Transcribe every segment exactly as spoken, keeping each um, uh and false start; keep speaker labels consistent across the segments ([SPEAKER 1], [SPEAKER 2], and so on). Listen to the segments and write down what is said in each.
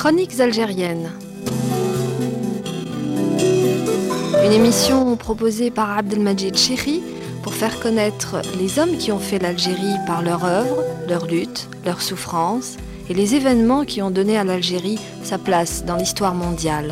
[SPEAKER 1] Chroniques algériennes. Une émission proposée par Abdelmajid Cheri pour faire connaître les hommes qui ont fait l'Algérie par leur œuvre, leur lutte, leur souffrance et les événements qui ont donné à l'Algérie sa place dans l'histoire mondiale.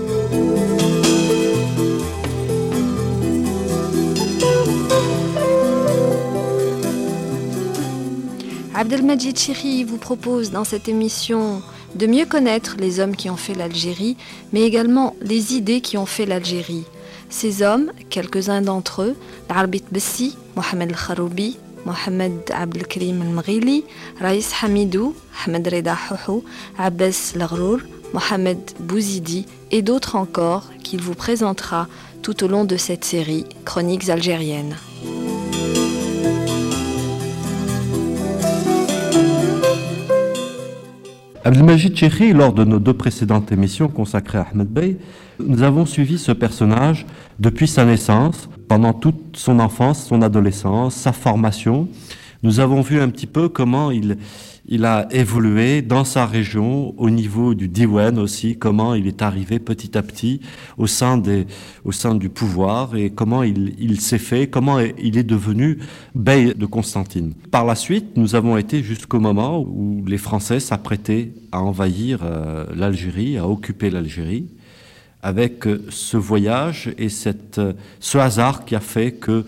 [SPEAKER 1] Abdelmajid Cheri vous propose dans cette émission de mieux connaître les hommes qui ont fait l'Algérie, mais également les idées qui ont fait l'Algérie. Ces hommes, quelques-uns d'entre eux, l'Arbit Bessi, Mohamed El-Kharoubi, Mohamed Abdelkrim El-Mghili, Raïs Hamidou, Ahmed Reda Houhou, Abbas Laghrour, Mohamed Bouzidi et d'autres encore qu'il vous présentera tout au long de cette série Chroniques algériennes.
[SPEAKER 2] Abdelmajid Cheri, lors de nos deux précédentes émissions consacrées à Ahmed Bey, nous avons suivi ce personnage depuis sa naissance, pendant toute son enfance, son adolescence, sa formation. Nous avons vu un petit peu comment il, il a évolué dans sa région, au niveau du Diwan aussi, comment il est arrivé petit à petit au sein, des, au sein du pouvoir et comment il, il s'est fait, comment il est devenu Bey de Constantine. Par la suite, nous avons été jusqu'au moment où les Français s'apprêtaient à envahir euh, l'Algérie, à occuper l'Algérie, avec euh, ce voyage et cette, euh, ce hasard qui a fait que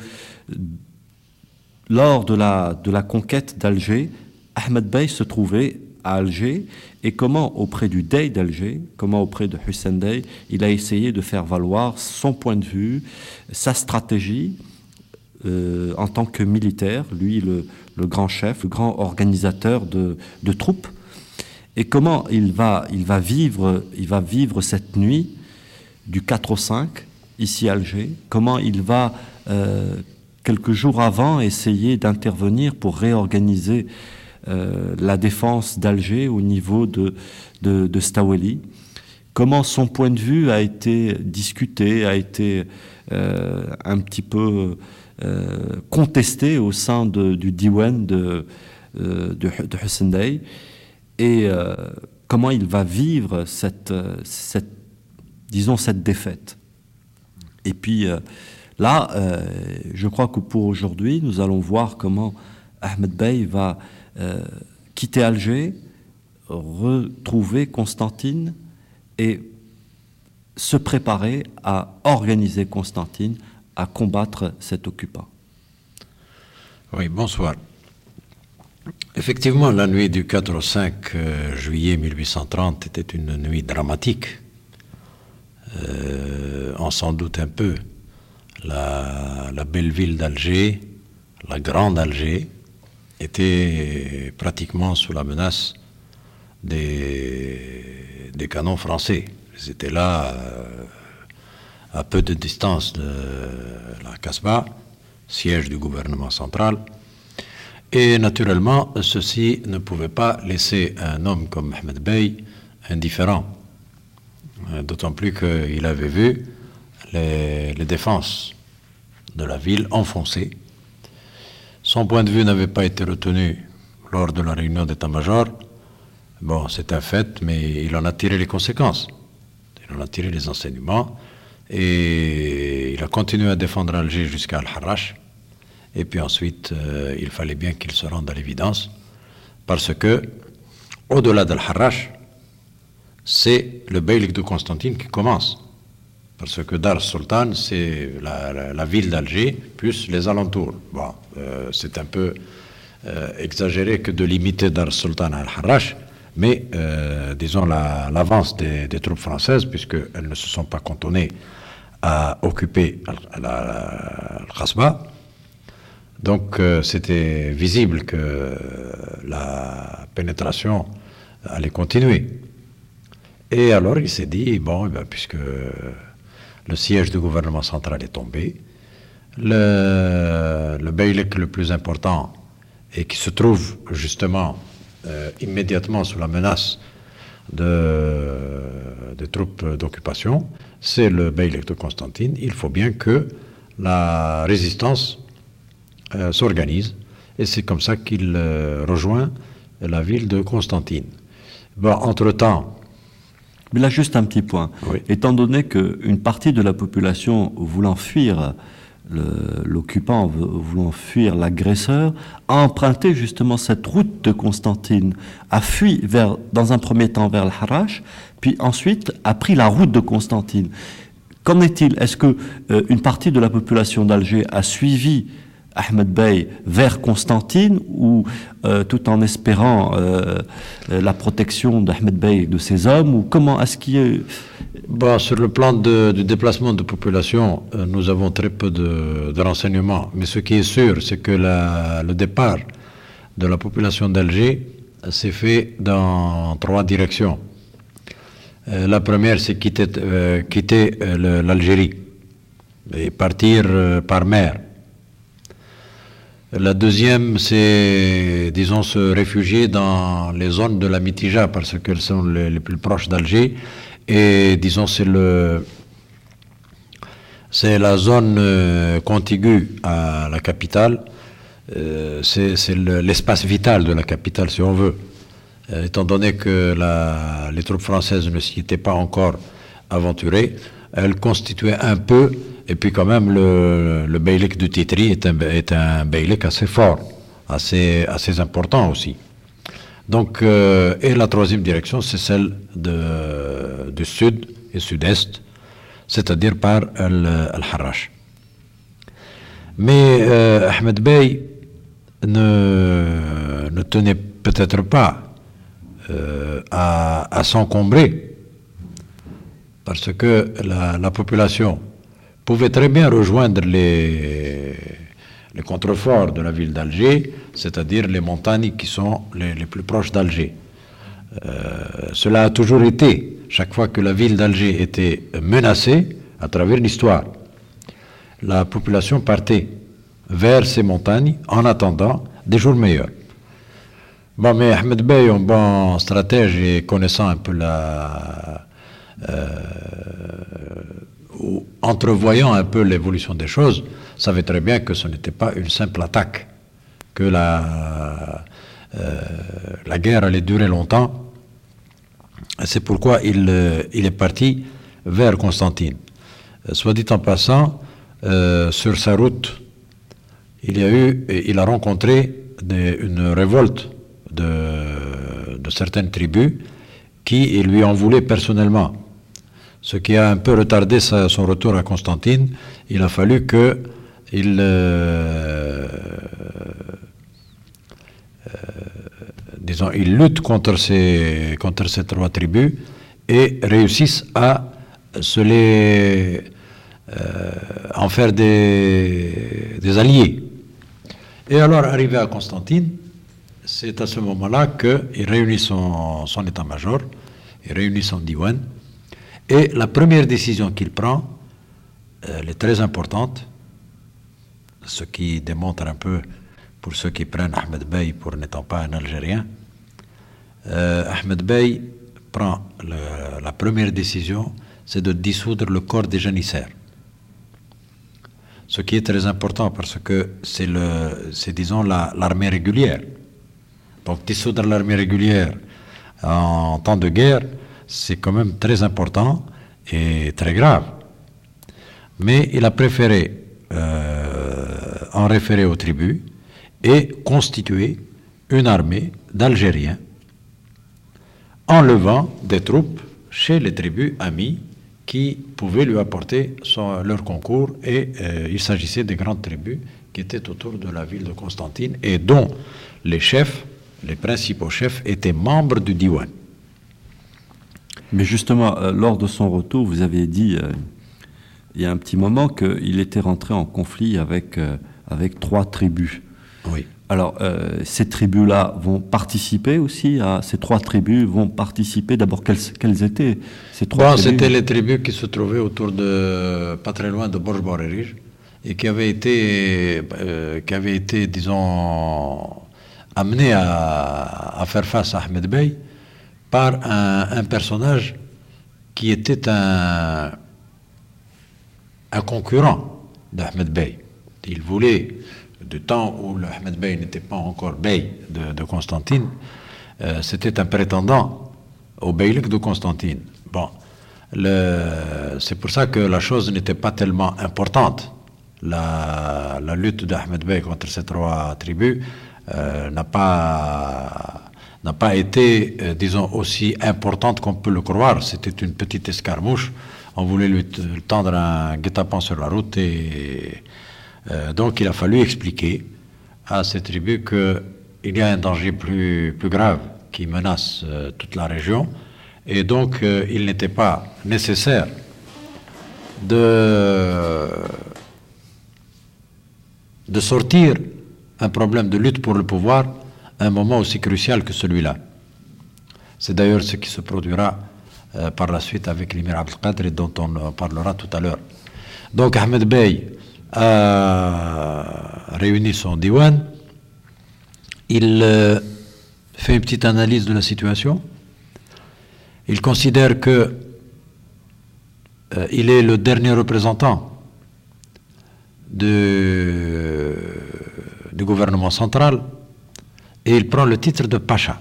[SPEAKER 2] lors de la, de la conquête d'Alger, Ahmed Bey se trouvait à Alger et comment auprès du Dey d'Alger, comment auprès de Hussein Dey, il a essayé de faire valoir son point de vue, sa stratégie euh, en tant que militaire, lui le, le grand chef, le grand organisateur de, de troupes, et comment il va, il va vivre, il va vivre cette nuit du quatre au cinq ici à Alger, comment il va euh, quelques jours avant essayer d'intervenir pour réorganiser Euh, la défense d'Alger au niveau de, de, de Staweli, comment son point de vue a été discuté, a été euh, un petit peu euh, contesté au sein de, du Diwan de, euh, de, de Hussein Dey, et euh, comment il va vivre cette, cette, disons, cette défaite. Et puis euh, là, euh, je crois que pour aujourd'hui, nous allons voir comment Ahmed Bey va Euh, quitter Alger, retrouver Constantine et se préparer à organiser Constantine, à combattre cet occupant.
[SPEAKER 3] Oui, bonsoir. Effectivement, la nuit du quatre au cinq euh, juillet mille huit cent trente était une nuit dramatique. Euh, on s'en doute un peu. La, la belle ville d'Alger, la grande Alger, était pratiquement sous la menace des, des canons français. Ils étaient là euh, à peu de distance de la Casbah, siège du gouvernement central. Et naturellement, ceci ne pouvait pas laisser un homme comme Ahmed Bey indifférent. D'autant plus qu'il avait vu les, les défenses de la ville enfoncées. Son point de vue n'avait pas été retenu lors de la réunion d'état-major. Bon, c'est un fait, mais il en a tiré les conséquences. Il en a tiré les enseignements. Et il a continué à défendre Alger jusqu'à Al-Harrach. Et puis ensuite, euh, il fallait bien qu'il se rende à l'évidence. Parce que, au-delà d'Al-Harrach, c'est le beylik de Constantine qui commence. Parce que Dar Sultan, c'est la, la, la ville d'Alger, plus les alentours. Bon, euh, c'est un peu euh, exagéré que de limiter Dar Sultan à Al-Harrach, mais euh, disons la, l'avance des, des troupes françaises, puisqu'elles ne se sont pas cantonnées à occuper Al-Khasbah. Donc euh, c'était visible que la pénétration allait continuer. Et alors il s'est dit, bon, eh bien, puisque le siège du gouvernement central est tombé, le, le beylik le plus important et qui se trouve justement euh, immédiatement sous la menace de, des troupes d'occupation, c'est le beylik de Constantine. Il faut bien que la résistance euh, s'organise, et c'est comme ça qu'il euh, rejoint la ville de Constantine. Bon, entre-temps,
[SPEAKER 2] Mais là, juste un petit point.
[SPEAKER 3] Oui.
[SPEAKER 2] Étant donné qu'une partie de la population voulant fuir le- l'occupant, voulant fuir l'agresseur, a emprunté justement cette route de Constantine, a fui vers, dans un premier temps vers le Harash, puis ensuite a pris la route de Constantine. Qu'en est-il? Est-ce que euh, une partie de la population d'Alger a suivi Ahmed Bey vers Constantine, ou euh, tout en espérant euh, la protection d'Ahmed Bey et de ses hommes, ou comment est-ce qu'il y a...
[SPEAKER 3] Bon, sur le plan de, du déplacement de population, euh, nous avons très peu de, de renseignements. Mais ce qui est sûr, c'est que la, le départ de la population d'Alger s'est fait dans trois directions. Euh, la première, c'est quitter, euh, quitter euh, l'Algérie et partir euh, par mer. La deuxième, c'est, disons, se réfugier dans les zones de la Mitija, parce qu'elles sont les, les plus proches d'Alger. Et, disons, c'est le, c'est la zone euh, contiguë à la capitale. Euh, c'est c'est le, l'espace vital de la capitale, si on veut. Euh, étant donné que la, les troupes françaises ne s'y étaient pas encore aventurées, elles constituaient un peu. Et puis quand même, le, le beylik de Titri est un, est un beylik assez fort, assez, assez important aussi. Donc, euh, et la troisième direction, c'est celle de, du sud et sud-est, c'est-à-dire par Al-Harrach. Mais euh, Ahmed Bey ne, ne tenait peut-être pas euh, à, à s'encombrer, parce que la, la population pouvait très bien rejoindre les, les contreforts de la ville d'Alger, c'est-à-dire les montagnes qui sont les, les plus proches d'Alger. Euh, cela a toujours été, chaque fois que la ville d'Alger était menacée, à travers l'histoire, la population partait vers ces montagnes en attendant des jours meilleurs. Bon, mais Ahmed Bey, un bon stratège et connaissant un peu la... Euh, ou entrevoyant un peu l'évolution des choses, savait très bien que ce n'était pas une simple attaque, que la, euh, la guerre allait durer longtemps. C'est pourquoi il, euh, il est parti vers Constantine. Euh, soit dit en passant, euh, sur sa route, il y a eu, il a rencontré des, une révolte de, de certaines tribus qui lui en voulaient personnellement. Ce qui a un peu retardé sa, son retour à Constantine. Il a fallu que il, euh, euh, disons, il lutte contre ces, contre ces trois tribus et réussisse à se les, euh, en faire des, des alliés. Et alors, arrivé à Constantine, c'est à ce moment-là qu'il réunit son, son état-major, il réunit son diwan. Et la première décision qu'il prend, elle est très importante, ce qui démontre un peu, pour ceux qui prennent Ahmed Bey pour n'étant pas un Algérien, euh, Ahmed Bey prend le, la première décision, c'est de dissoudre le corps des janissaires. Ce qui est très important parce que c'est, le, c'est disons, la, l'armée régulière. Donc dissoudre l'armée régulière en temps de guerre, c'est quand même très important et très grave. Mais il a préféré euh, en référer aux tribus et constituer une armée d'Algériens enlevant des troupes chez les tribus amies qui pouvaient lui apporter son, leur concours. Et euh, il s'agissait des grandes tribus qui étaient autour de la ville de Constantine et dont les chefs, les principaux chefs, étaient membres du Diwan.
[SPEAKER 2] Mais justement, euh, lors de son retour, vous avez dit, euh, il y a un petit moment, qu'il était rentré en conflit avec, euh, avec trois tribus.
[SPEAKER 3] Oui.
[SPEAKER 2] Alors, euh, ces tribus-là vont participer aussi à... Ces trois tribus vont participer... D'abord, quelles, quelles étaient ces trois
[SPEAKER 3] bon,
[SPEAKER 2] tribus?
[SPEAKER 3] C'était les tribus qui se trouvaient autour de... pas très loin de Borj-Borerij, et qui avaient été, euh, qui avaient été, disons, amenées à, à faire face à Ahmed Bey par un, un personnage qui était un, un concurrent d'Ahmed Bey. Il voulait, du temps où le Ahmed Bey n'était pas encore Bey de, de Constantine, euh, c'était un prétendant au beylik de Constantine. Bon, c'est pour ça que la chose n'était pas tellement importante. La, la lutte d'Ahmed Bey contre ces trois tribus euh, n'a pas, n'a pas été, euh, disons, aussi importante qu'on peut le croire. C'était une petite escarmouche. On voulait lui tendre un guet-apens sur la route et euh, donc il a fallu expliquer à ces tribus qu'il y a un danger plus, plus grave qui menace euh, toute la région et donc euh, il n'était pas nécessaire de, de sortir un problème de lutte pour le pouvoir à un moment aussi crucial que celui-là. C'est d'ailleurs ce qui se produira euh, par la suite avec l'émir Abdelkader et dont on parlera tout à l'heure. Donc Ahmed Bey a réuni son diwan, il euh, fait une petite analyse de la situation, il considère que euh, il est le dernier représentant de, du gouvernement central et il prend le titre de Pacha.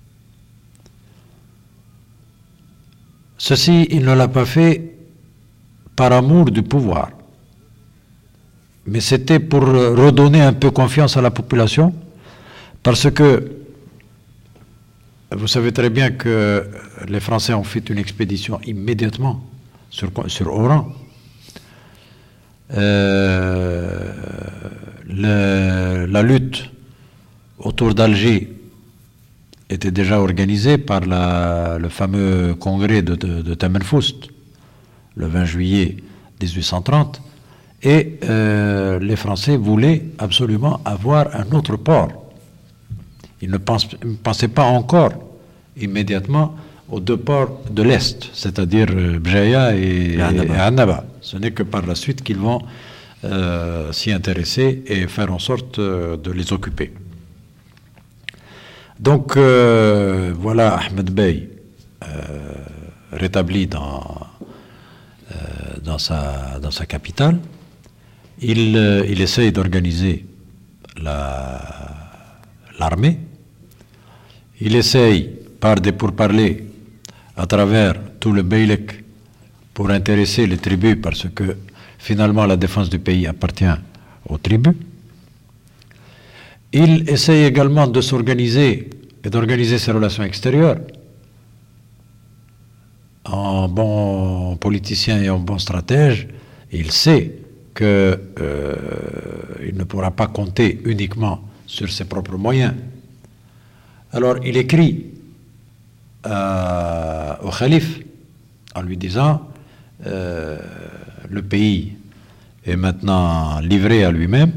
[SPEAKER 3] Ceci, il ne l'a pas fait par amour du pouvoir, mais c'était pour redonner un peu confiance à la population, parce que vous savez très bien que les Français ont fait une expédition immédiatement sur, sur Oran. Euh, le, la lutte autour d'Alger était déjà organisée par la, le fameux congrès de, de, de Temenfoust, le vingt juillet dix-huit cent trente, et euh, les Français voulaient absolument avoir un autre port. Ils ne pensent, pensaient pas encore immédiatement aux deux ports de l'Est, c'est-à-dire Bjaya et, et Annaba. Ce n'est que par la suite qu'ils vont euh, s'y intéresser et faire en sorte euh, de les occuper. Donc euh, voilà Ahmed Bey euh, rétabli dans, euh, dans, sa, dans sa capitale. Il, euh, il essaye d'organiser l'armée. Il essaye par des pourparlers à travers tout le Beylek pour intéresser les tribus parce que finalement la défense du pays appartient aux tribus. Il essaye également de s'organiser et d'organiser ses relations extérieures. En bon politicien et en bon stratège, il sait qu'il euh, ne pourra pas compter uniquement sur ses propres moyens. Alors il écrit euh, au calife en lui disant euh, le pays est maintenant livré à lui-même,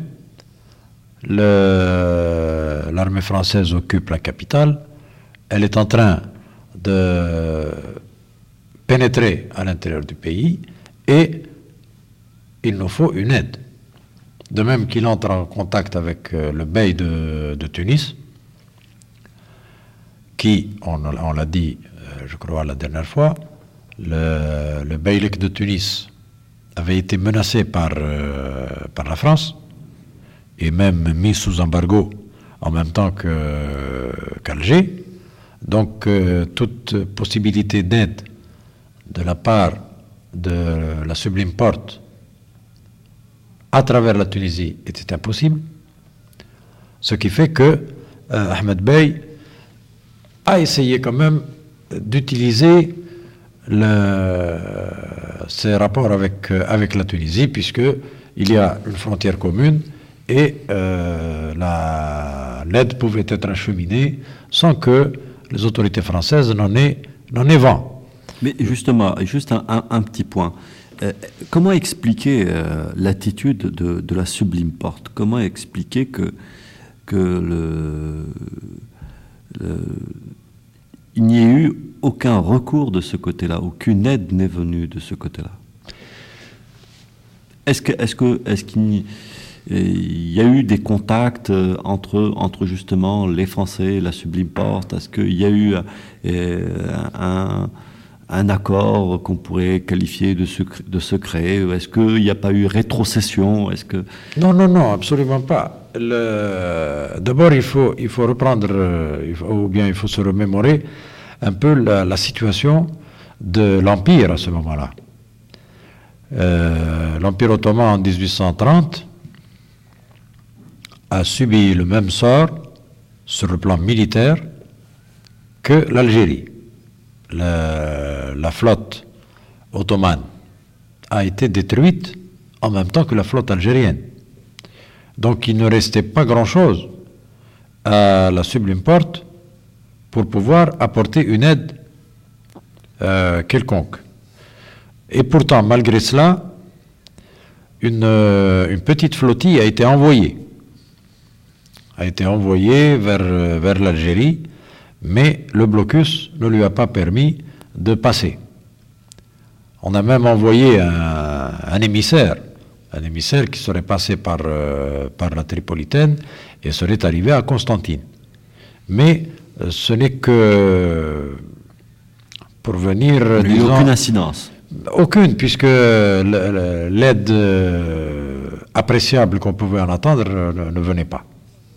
[SPEAKER 3] l'armée française occupe la capitale, elle est en train de pénétrer à l'intérieur du pays et il nous faut une aide. De même qu'il entre en contact avec euh, le bey de, de Tunis, qui, on, on l'a dit, euh, je crois, la dernière fois, le, le beylik de Tunis avait été menacé par, euh, par la France et même mis sous embargo en même temps que, qu'Alger. Donc, euh, toute possibilité d'aide de la part de la Sublime Porte à travers la Tunisie était impossible, ce qui fait que euh, Ahmed Bey a essayé quand même d'utiliser le, ses rapports avec, euh, avec la Tunisie, puisqu'il y a une frontière commune et euh, l'aide pouvait être acheminée sans que les autorités françaises n'en aient, n'en aient vent.
[SPEAKER 2] Mais justement, juste un, un, un petit point. Euh, comment expliquer euh, l'attitude de, de la Sublime Porte? Comment expliquer que, que le, le, il n'y ait eu aucun recours de ce côté-là, aucune aide n'est venue de ce côté-là? Est-ce que, est-ce que, est-ce qu'il y a eu des contacts entre, entre justement les Français et la Sublime Porte? Est-ce qu'il y a eu euh, un un accord qu'on pourrait qualifier de secret, de secret? Est-ce qu'il n'y a pas eu rétrocession? Est-ce que...
[SPEAKER 3] Non, non, non, absolument pas. D'abord, il faut, il faut reprendre, il faut, ou bien il faut se remémorer un peu la, la situation de l'Empire à ce moment-là. Euh, L'Empire ottoman en dix-huit cent trente a subi le même sort sur le plan militaire que l'Algérie. La, la flotte ottomane a été détruite en même temps que la flotte algérienne. Donc il ne restait pas grand-chose à la Sublime Porte pour pouvoir apporter une aide euh, quelconque. Et pourtant, malgré cela, une, euh, une petite flottille a été envoyée. a été envoyée vers, vers l'Algérie, mais le blocus ne lui a pas permis de passer. On a même envoyé un, un émissaire, un émissaire qui serait passé par, euh, par la Tripolitaine et serait arrivé à Constantine. Mais euh, ce n'est que pour venir...
[SPEAKER 2] Il n'y a eu aucune incidence.
[SPEAKER 3] Aucune, puisque l'aide appréciable qu'on pouvait en attendre ne, ne venait pas.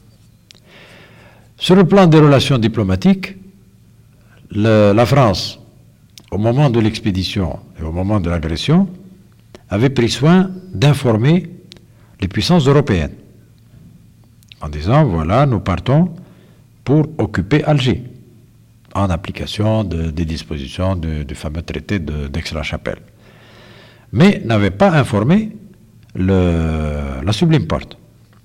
[SPEAKER 3] Sur le plan des relations diplomatiques, le, la France, au moment de l'expédition et au moment de l'agression, avait pris soin d'informer les puissances européennes en disant, voilà, nous partons pour occuper Alger, en application de, des dispositions de, du fameux traité d'Aix-la-Chapelle. Mais n'avait pas informé le, la Sublime Porte.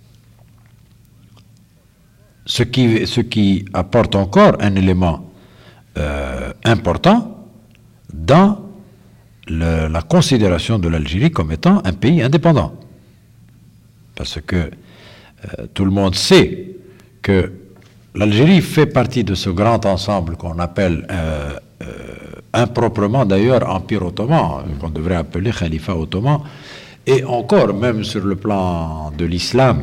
[SPEAKER 3] Ce qui, ce qui apporte encore un élément euh, important dans le, la considération de l'Algérie comme étant un pays indépendant. Parce que euh, tout le monde sait que l'Algérie fait partie de ce grand ensemble qu'on appelle euh, euh, improprement d'ailleurs Empire ottoman, qu'on devrait appeler Khalifa ottoman, et encore même sur le plan de l'islam,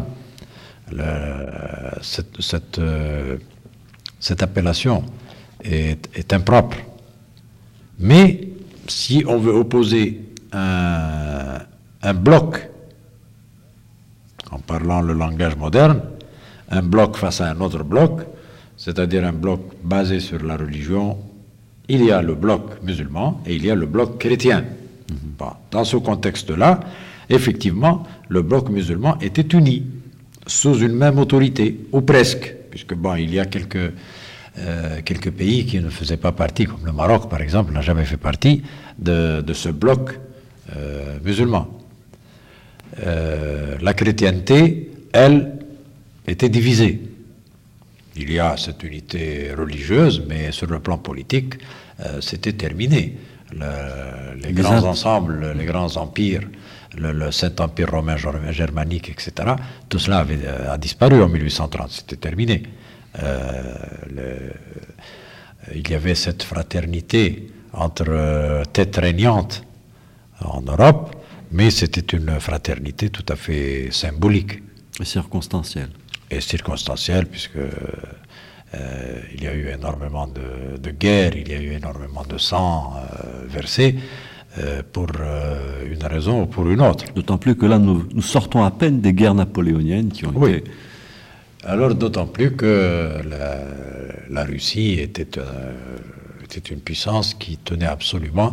[SPEAKER 3] cette, cette, euh, cette appellation est, est impropre. Mais si on veut opposer un, un bloc, en parlant le langage moderne, un bloc face à un autre bloc, c'est-à-dire un bloc basé sur la religion, il y a le bloc musulman et il y a le bloc chrétien. Mm-hmm. Bon, dans ce contexte-là, effectivement, le bloc musulman était uni sous une même autorité, ou presque, puisque bon, il y a quelques, euh, quelques pays qui ne faisaient pas partie, comme le Maroc par exemple, n'a jamais fait partie de, de ce bloc euh, musulman. Euh, la chrétienté, elle, était divisée. Il y a cette unité religieuse, mais sur le plan politique, euh, c'était terminé. Le, les grands ensembles, les grands empires, le, le Saint-Empire romain germanique, et cetera, tout cela avait, euh, a disparu en mille huit cent trente, c'était terminé. Euh, le, il y avait cette fraternité entre euh, têtes régnantes en Europe, mais c'était une fraternité tout à fait symbolique.
[SPEAKER 2] Et circonstancielle.
[SPEAKER 3] Et circonstancielle, puisque euh, il y a eu énormément de, de guerres, il y a eu énormément de sang euh, versé, euh, pour euh, une raison ou pour une autre.
[SPEAKER 2] D'autant plus que là, nous, nous sortons à peine des guerres napoléoniennes qui ont
[SPEAKER 3] oui.
[SPEAKER 2] été...
[SPEAKER 3] Alors, d'autant plus que la, la Russie était, euh, était une puissance qui tenait absolument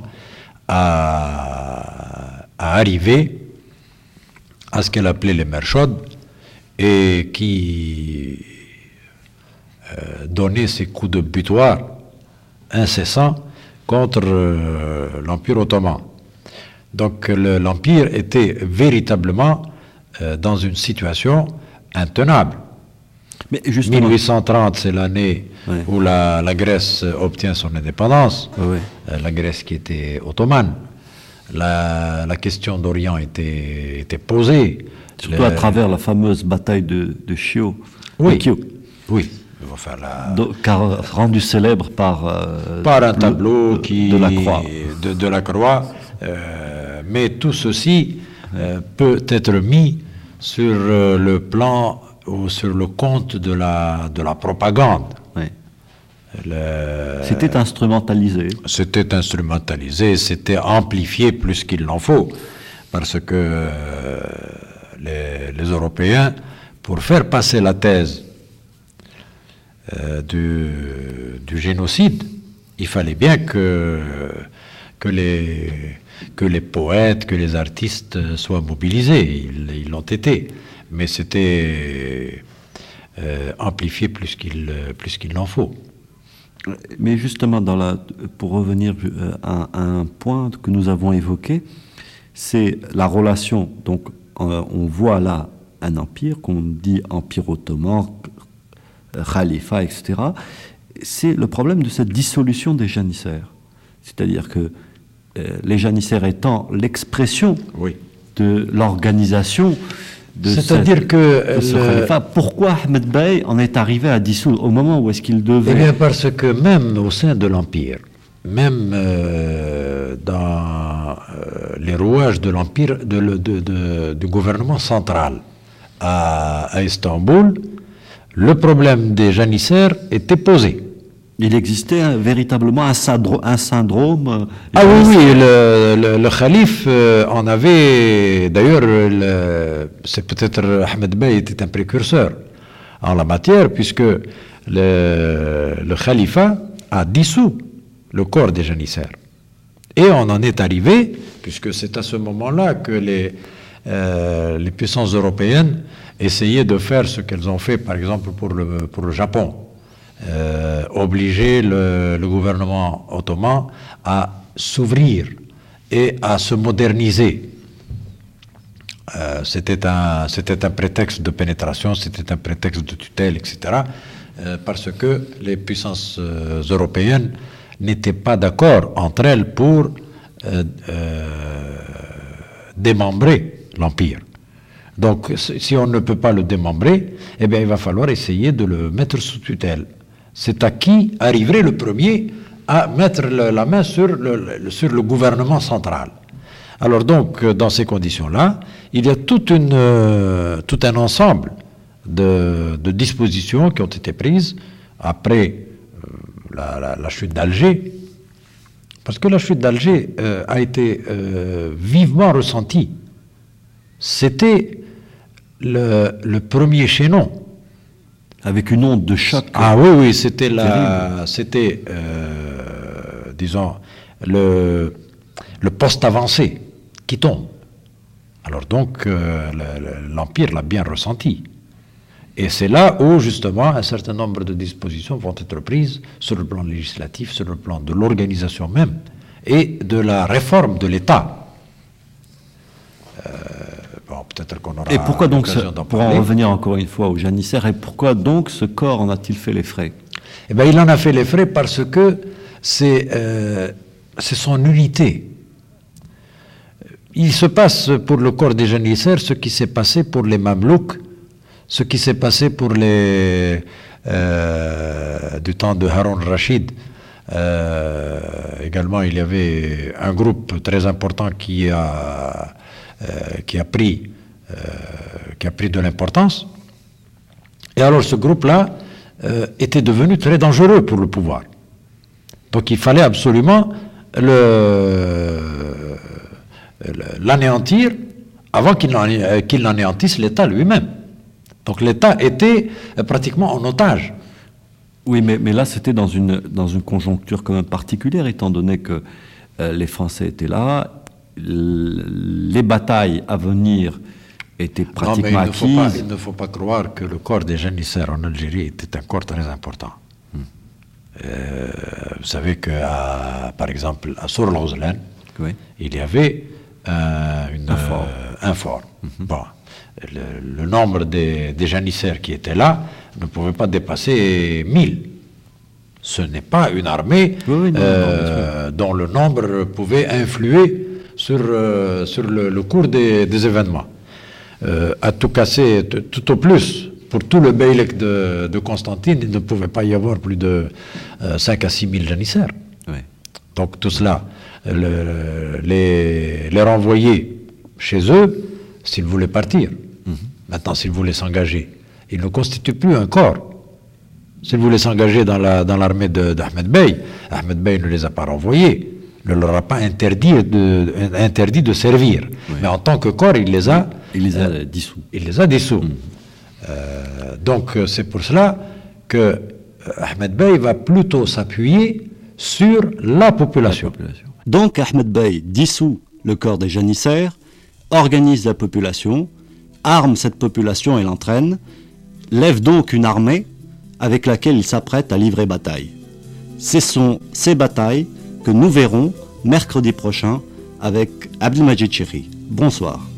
[SPEAKER 3] à, à arriver à ce qu'elle appelait les mers chaudes, et qui euh, donnait ses coups de butoir incessants contre euh, l'Empire ottoman. Donc l'Empire était véritablement euh, dans une situation intenable.
[SPEAKER 2] Mais justement...
[SPEAKER 3] mille huit cent trente, c'est l'année oui. où la, la Grèce obtient son indépendance,
[SPEAKER 2] oui.
[SPEAKER 3] euh, la Grèce qui était ottomane. La, la question d'Orient était, était posée.
[SPEAKER 2] Surtout
[SPEAKER 3] le...
[SPEAKER 2] à travers la fameuse bataille de, de Chio.
[SPEAKER 3] Oui,
[SPEAKER 2] Chio.
[SPEAKER 3] oui. Enfin, la...
[SPEAKER 2] de, car rendu célèbre par... Euh,
[SPEAKER 3] par un tableau le, qui,
[SPEAKER 2] de la Croix.
[SPEAKER 3] De, de la Croix. Euh, mais tout ceci euh, peut être mis sur euh, le plan ou sur le compte de la, de la propagande.
[SPEAKER 2] Oui.
[SPEAKER 3] Le...
[SPEAKER 2] C'était instrumentalisé.
[SPEAKER 3] C'était instrumentalisé, c'était amplifié plus qu'il n'en faut, parce que euh, les, les Européens, pour faire passer la thèse euh, du, du génocide, il fallait bien que, que, les, que les poètes, que les artistes soient mobilisés. Ils, ils l'ont été. Mais c'était euh, amplifié plus qu'il, plus qu'il n'en faut.
[SPEAKER 2] Mais justement, dans la, pour revenir à, à un point que nous avons évoqué, c'est la relation. Donc, on voit là un empire, qu'on dit empire ottoman, khalifa, et cetera. C'est le problème de cette dissolution des janissaires. C'est-à-dire que euh, les janissaires étant l'expression
[SPEAKER 3] oui.
[SPEAKER 2] de l'organisation de
[SPEAKER 3] C'est-à-dire
[SPEAKER 2] cette,
[SPEAKER 3] que
[SPEAKER 2] de ce
[SPEAKER 3] le...
[SPEAKER 2] khalifa, pourquoi Ahmed Bey en est arrivé à dissoudre au moment où est-ce qu'il devait...
[SPEAKER 3] Eh bien, parce que même au sein de l'Empire, même euh, dans euh, les rouages de l'Empire, de, de, de, du gouvernement central à, à Istanbul, le problème des janissaires était posé.
[SPEAKER 2] Il existait un, véritablement un, syndrome, un syndrome euh,
[SPEAKER 3] ah oui, oui, le, le, le calife euh, en avait... D'ailleurs, le, c'est peut-être Ahmed Bey était un précurseur en la matière, puisque le, le califat a dissous le corps des janissaires. Et on en est arrivé, puisque c'est à ce moment-là que les, euh, les puissances européennes essayaient de faire ce qu'elles ont fait, par exemple, pour le, pour le Japon. Euh, obliger le, le gouvernement ottoman à s'ouvrir et à se moderniser. Euh, c'était un, c'était un prétexte de pénétration, c'était un prétexte de tutelle, et cetera, euh, parce que les puissances euh, européennes n'étaient pas d'accord entre elles pour euh, euh, démembrer l'Empire. Donc, si on ne peut pas le démembrer, eh bien, il va falloir essayer de le mettre sous tutelle. C'est à qui arriverait le premier à mettre le, la main sur le, le, sur le gouvernement central. Alors donc, dans ces conditions-là, il y a toute une, euh, tout un ensemble de, de dispositions qui ont été prises après euh, la, la, la chute d'Alger, parce que la chute d'Alger euh, a été euh, vivement ressentie. C'était le, le premier chaînon.
[SPEAKER 2] Avec une onde de choc.
[SPEAKER 3] Ah oui, oui, c'était la, c'était, euh, disons, le, le poste avancé qui tombe. Alors donc, euh, le, l'Empire l'a bien ressenti. Et c'est là où, justement, un certain nombre de dispositions vont être prises sur le plan législatif, sur le plan de l'organisation même, et de la réforme de l'État. Euh, Bon, peut-être qu'on aura
[SPEAKER 2] et pourquoi donc, ce,
[SPEAKER 3] d'en
[SPEAKER 2] pour
[SPEAKER 3] parler.
[SPEAKER 2] en revenir encore une fois aux janissaires, et pourquoi donc ce corps en a-t-il fait les frais?
[SPEAKER 3] Eh bien, il en a fait les frais parce que c'est, euh, c'est son unité. Il se passe pour le corps des janissaires ce qui s'est passé pour les Mamelouks, ce qui s'est passé pour les euh, du temps de Haroun Rachid. Euh, également, il y avait un groupe très important qui a Euh, qui a pris euh, qui a pris de l'importance. Et alors ce groupe-là euh, était devenu très dangereux pour le pouvoir. Donc il fallait absolument le, le, l'anéantir avant qu'il, qu'il n'anéantisse l'État lui-même. Donc l'État était pratiquement en otage.
[SPEAKER 2] Oui, mais, mais là c'était dans une, dans une conjoncture quand même particulière, étant donné que euh, les Français étaient là. Les batailles à venir étaient pratiquement
[SPEAKER 3] non, mais il
[SPEAKER 2] acquises.
[SPEAKER 3] Ne pas, il ne faut pas croire que le corps des janissaires en Algérie était un corps très important. Hmm. Euh, vous savez que, à, par exemple, à Sour-Lauzelen, oui. il y avait euh, une,
[SPEAKER 2] un fort.
[SPEAKER 3] Euh, un fort. Mm-hmm. Bon, le, le nombre des, des janissaires qui étaient là ne pouvait pas dépasser mille. Ce n'est pas une armée oui, oui, non, euh, non, dont le nombre pouvait influer sur, euh, sur le, le cours des, des événements. Euh, à tout casser, t- tout au plus, pour tout le Beylek de, de Constantine, il ne pouvait pas y avoir plus de euh, cinq à six mille janissaires. Oui. Donc tout cela, le, les, les renvoyer chez eux, s'ils voulaient partir. Mm-hmm. Maintenant, s'ils voulaient s'engager, ils ne constituent plus un corps. S'ils voulaient s'engager dans, la, dans l'armée de, d'Ahmed Bey, Ahmed Bey ne les a pas renvoyés, ne leur a pas interdit de, interdit de servir. Oui. Mais en tant que corps, il les a,
[SPEAKER 2] il les a
[SPEAKER 3] euh,
[SPEAKER 2] dissous.
[SPEAKER 3] Il les a dissous. Mmh. Euh, donc c'est pour cela que Ahmed Bey va plutôt s'appuyer sur la population.
[SPEAKER 2] La population.
[SPEAKER 4] Donc Ahmed Bey dissout le corps des janissaires, organise la population, arme cette population et l'entraîne, lève donc une armée avec laquelle il s'apprête à livrer bataille. Ce sont ces batailles que nous verrons mercredi prochain avec Abdelmajid Chiri. Bonsoir.